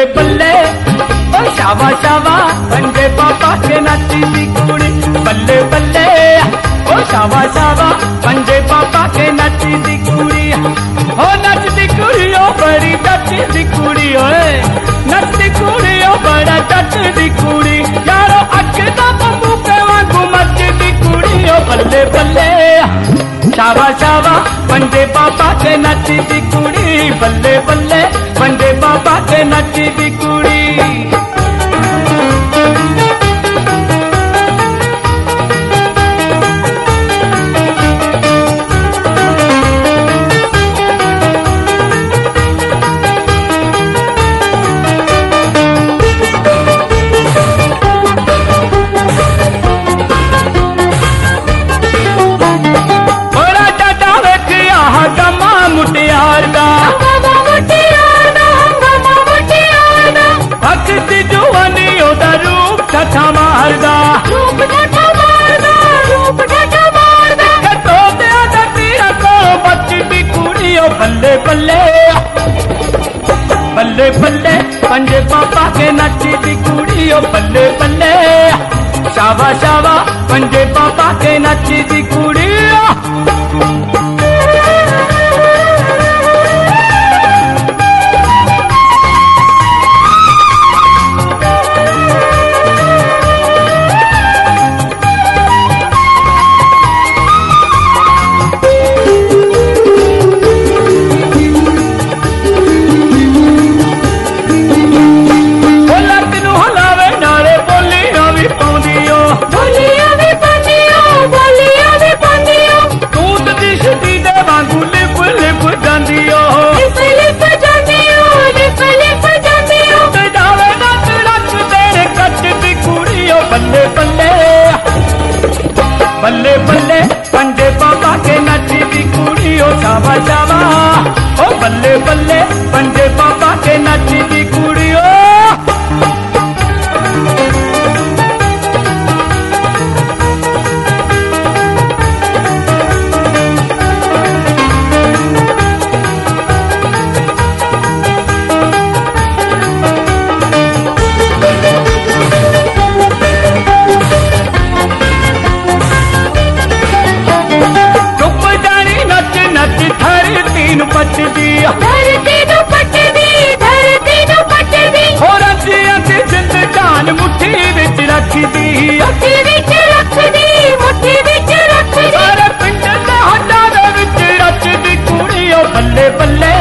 बल्ले ओ शावा शावा पंजे पापा के नचदी कुड़ी बल्ले बल्ले ओ शावा शावा पंजे पापा के नचदी कुड़ी ओ नचदी कुड़ी ओ बड़ी नचदी कुड़ी ओए नचदी कुड़ी ओ बड़ा नचदी कुड़ी यारो अक्दा बम्बू पे वांगू मचदी कुड़ी ओ बल्ले बल्ले शावा शावा पंजे पापा के नचदी कुड़ी बल्ले बल्ले पंजे पापा के नचदी कुड़ी बल्ले बल्ले बल्ले बल्ले पंजे पापा के नचदी कुड़ी ओ बल्ले बल्ले शावा शावा पंजे पापा के नचदी कुड़ी बल्ले बल्ले पंजे पापा के नचदी कुड़ी ओ शावा शावा ओ बल्ले बल्ले पंजे पापा के नचदी कुड़ी ओ पटदी धरती नु पटदी हो रजियां ते जिंद जान मुट्ठी विच रखदी मुट्ठी विच रखदी सारे पिंड दे हड्डां दे विच रचदी कुड़ी ओ बल्ले बल्ले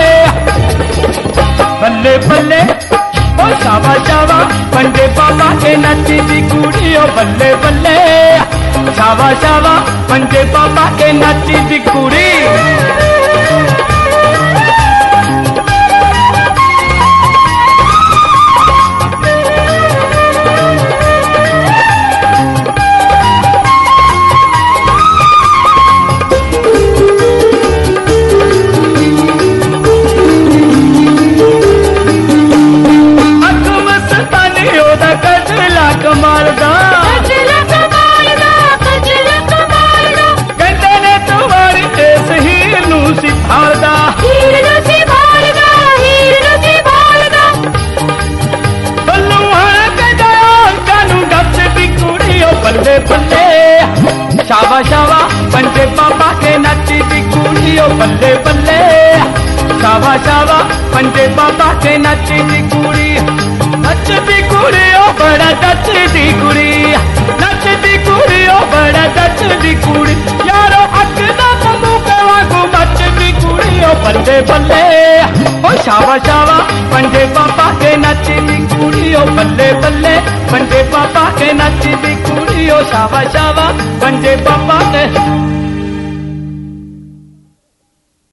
बल्ले बल्ले ओ शावा शावा पंजे पापा के नचदी कुड़ी ओ बल्ले बल्ले शावा शावा पंजे पापा के नचदी कुड़ी बल्ले बल्ले शावा शावा पंजे पापा के नचदी कुड़ी ओ बल्ले बल्ले शावा शावा पंजे पापा के नचदी कुड़ी ओ बड़ा नचदी कुड़ी ओ बड़ा नचदी कुड़ी यारो अक्दा बम्बू पे वांगू मचदी कुड़ी ओ बल्ले बल्ले ओ शावा शावा पंजे पापा के नचदी कुड़ी ओ बल्ले बल्ले पंजे पापा के नचदी कुड़ी ओ शावा शावा पंजे पापा के